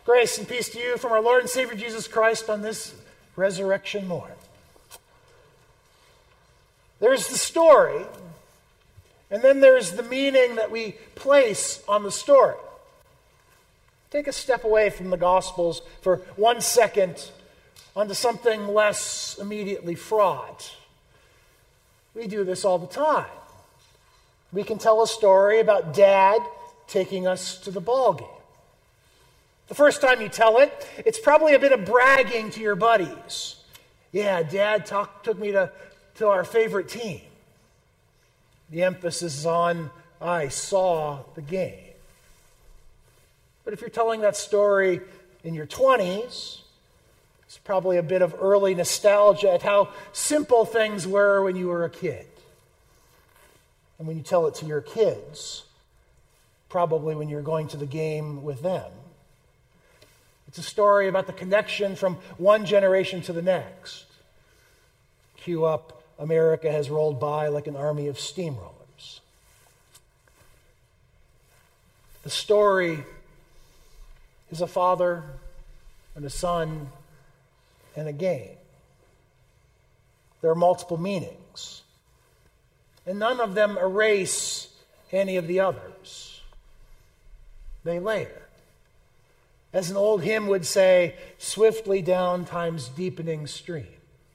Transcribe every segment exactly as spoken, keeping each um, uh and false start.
Grace and peace to you from our Lord and Savior Jesus Christ on this resurrection morn. There's the story, and then there's the meaning that we place on the story. Take a step away from the Gospels for one second onto something less immediately fraught. We do this all the time. We can tell a story about Dad taking us to the ball game. The first time you tell it, it's probably a bit of bragging to your buddies. Yeah, Dad talk, took me to, to our favorite team. The emphasis is on, I saw the game. But if you're telling that story in your twenties, it's probably a bit of early nostalgia at how simple things were when you were a kid. And when you tell it to your kids, probably when you're going to the game with them. It's a story about the connection from one generation to the next. Cue up, America has rolled by like an army of steamrollers. The story is a father and a son and a game. There are multiple meanings, and none of them erase any of the others. They layer. As an old hymn would say, swiftly down time's deepening stream.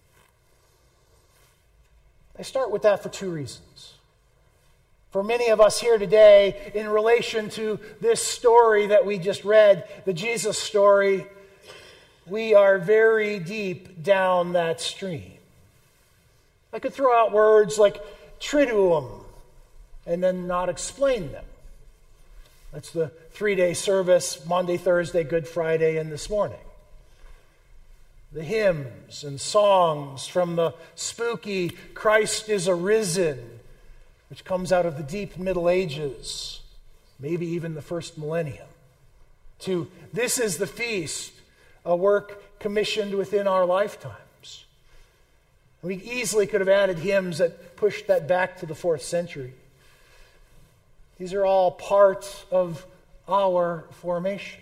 I start with that for two reasons. For many of us here today, in relation to this story that we just read, the Jesus story, we are very deep down that stream. I could throw out words like triduum and then not explain them. That's the three-day service, Monday, Thursday, Good Friday, and this morning. The hymns and songs from the spooky Christ is Arisen, which comes out of the deep Middle Ages, maybe even the first millennium, to This is the Feast, a work commissioned within our lifetimes. We easily could have added hymns that pushed that back to the fourth century. These are all part of our formation.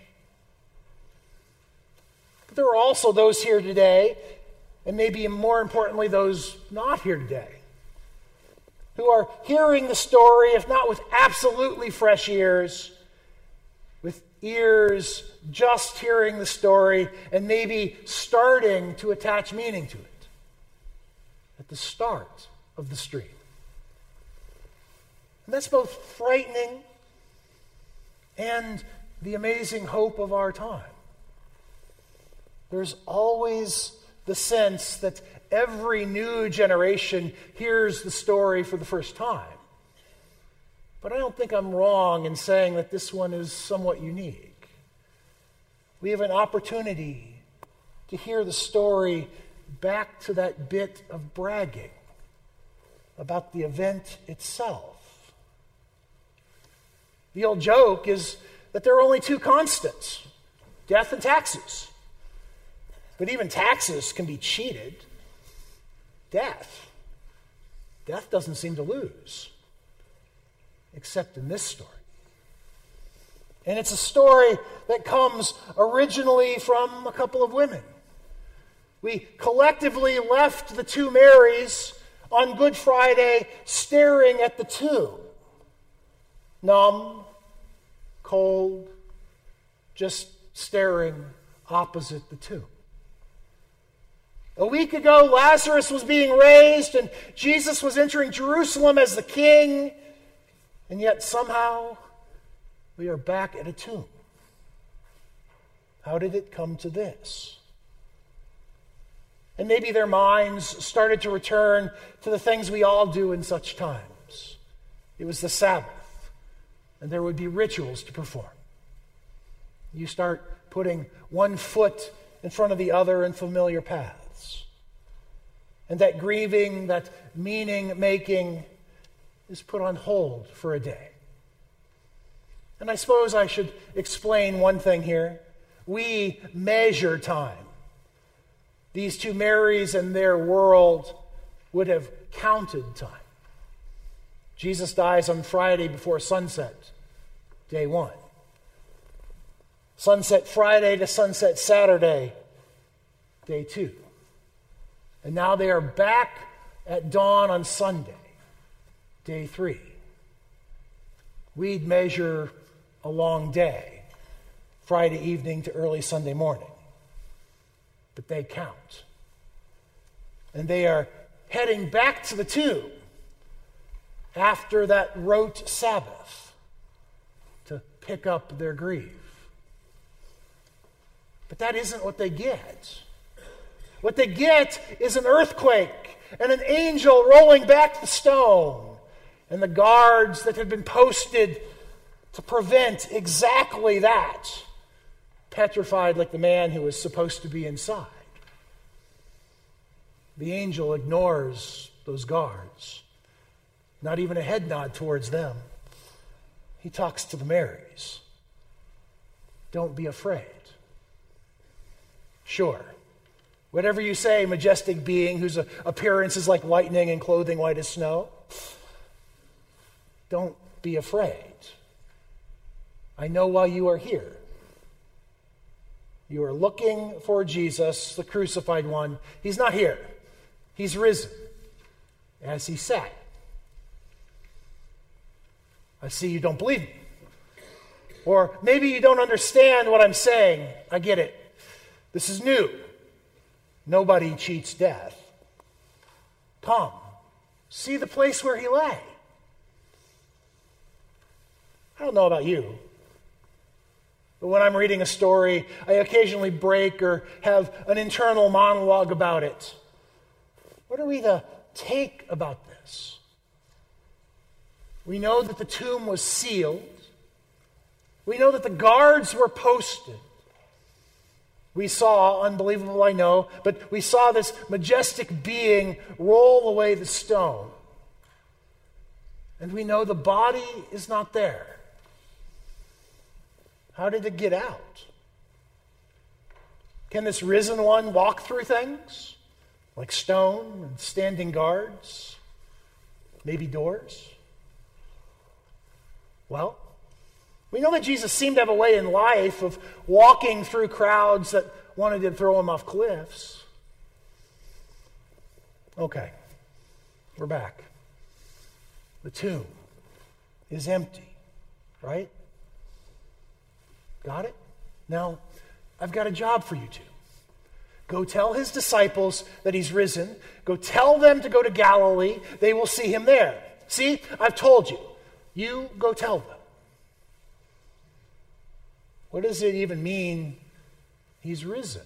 But there are also those here today, and maybe more importantly, those not here today, who are hearing the story, if not with absolutely fresh ears, with ears just hearing the story and maybe starting to attach meaning to it at the start of the stream. And that's both frightening and the amazing hope of our time. There's always the sense that every new generation hears the story for the first time. But I don't think I'm wrong in saying that this one is somewhat unique. We have an opportunity to hear the story back to that bit of bragging about the event itself. The old joke is that there are only two constants, death and taxes. But even taxes can be cheated. Death. Death doesn't seem to lose, except in this story. And it's a story that comes originally from a couple of women. We collectively left the two Marys on Good Friday staring at the tomb. Numb, cold, just staring opposite the tomb. A week ago, Lazarus was being raised and Jesus was entering Jerusalem as the king, and yet somehow we are back at a tomb. How did it come to this? And maybe their minds started to return to the things we all do in such times. It was the Sabbath, and there would be rituals to perform. You start putting one foot in front of the other in familiar paths. And that grieving, that meaning-making is put on hold for a day. And I suppose I should explain one thing here. We measure time. These two Marys and their world would have counted time. Jesus dies on Friday before sunset, day one. Sunset Friday to sunset Saturday, day two. And now they are back at dawn on Sunday, day three. We'd measure a long day, Friday evening to early Sunday morning. But they count. And they are heading back to the tomb after that rote Sabbath to pick up their grief. But that isn't what they get. What they get is an earthquake and an angel rolling back the stone and the guards that had been posted to prevent exactly that, petrified like the man who was supposed to be inside. The angel ignores those guards, not even a head nod towards them. He talks to the Marys. Don't be afraid. Sure, whatever you say, majestic being whose appearance is like lightning and clothing white as snow, don't be afraid. I know why you are here. You are looking for Jesus, the crucified one. He's not here. He's risen, as he said. I see you don't believe me. Or maybe you don't understand what I'm saying. I get it. This is new. Nobody cheats death. Come, see the place where he lay. I don't know about you, but when I'm reading a story, I occasionally break or have an internal monologue about it. What are we to take about this? We know that the tomb was sealed. We know that the guards were posted. We saw, unbelievable I know, but we saw this majestic being roll away the stone. And we know the body is not there. How did it get out? Can this risen one walk through things? Like stone and standing guards? Maybe doors? Well, we know that Jesus seemed to have a way in life of walking through crowds that wanted to throw him off cliffs. Okay, we're back. The tomb is empty, right? Got it? Now, I've got a job for you two. Go tell his disciples that he's risen. Go tell them to go to Galilee. They will see him there. See, I've told you. You go tell them. What does it even mean he's risen?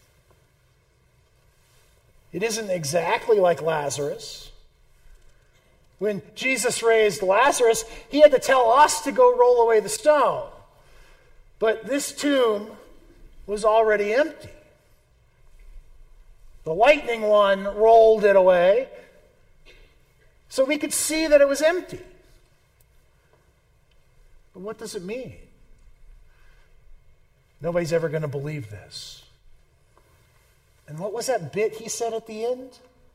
It isn't exactly like Lazarus. When Jesus raised Lazarus, he had to tell us to go roll away the stone. But this tomb was already empty. The lightning one rolled it away so we could see that it was empty. But what does it mean? Nobody's ever going to believe this. And what was that bit he said at the end?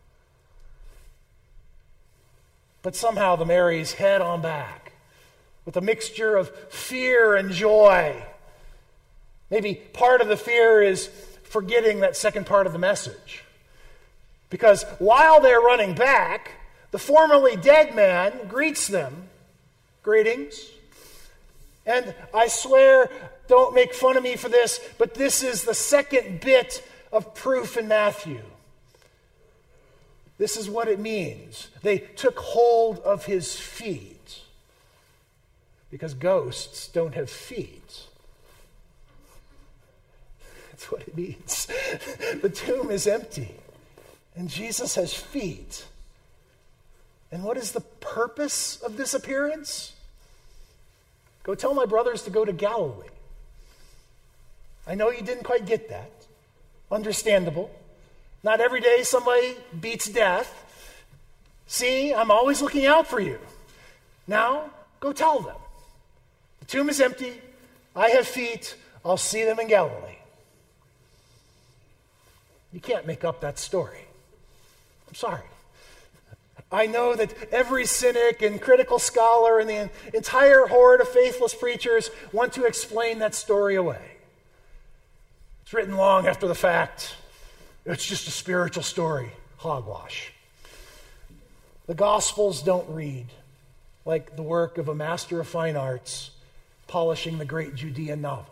But somehow the Marys head on back with a mixture of fear and joy. Maybe part of the fear is forgetting that second part of the message. Because while they're running back, the formerly dead man greets them. Greetings. And I swear, don't make fun of me for this, but this is the second bit of proof in Matthew. This is what it means. They took hold of his feet. Because ghosts don't have feet. That's what it means. The tomb is empty. And Jesus has feet. And what is the purpose of this appearance? Go tell my brothers to go to Galilee. I know you didn't quite get that. Understandable. Not every day somebody beats death. See, I'm always looking out for you. Now, go tell them. The tomb is empty. I have feet. I'll see them in Galilee. You can't make up that story. I'm sorry. I know that every cynic and critical scholar and the entire horde of faithless preachers want to explain that story away. written long after the fact. It's just a spiritual story. Hogwash. The Gospels don't read like the work of a master of fine arts polishing the great Judean novel.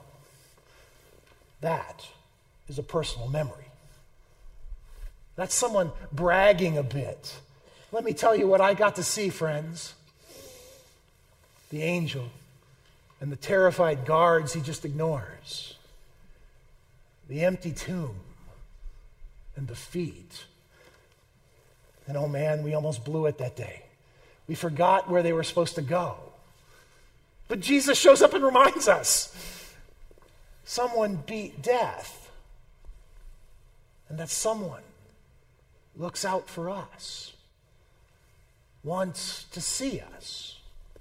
That is a personal memory. That's someone bragging a bit. Let me tell you what I got to see, friends. The angel and the terrified guards he just ignores. The empty tomb and the feet. And oh man, we almost blew it that day. We forgot where they were supposed to go. But Jesus shows up and reminds us. Someone beat death. And that someone looks out for us, wants to see us.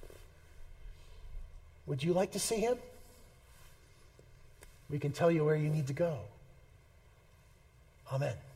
Would you like to see him? We can tell you where you need to go. Amen.